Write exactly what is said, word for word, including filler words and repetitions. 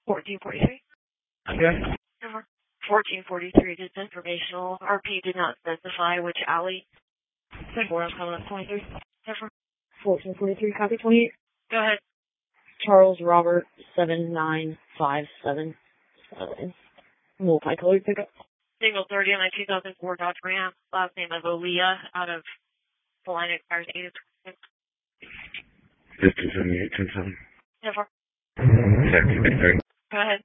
fourteen forty-three. Yeah. Number fourteen forty-three, just informational. R P did not specify which alley. Four, I'm coming up twenty-three. Number fourteen forty-three, copy twenty-eight. Go ahead. Charles Robert, seven nine five seven. seven. Multicolored pickup. Single thirty on my two thousand four Dodge Ram. Last name of Aaliyah out of Salina, expires eight of twenty-six. fifty seventy-eight ten seven. Number Second, Go ahead.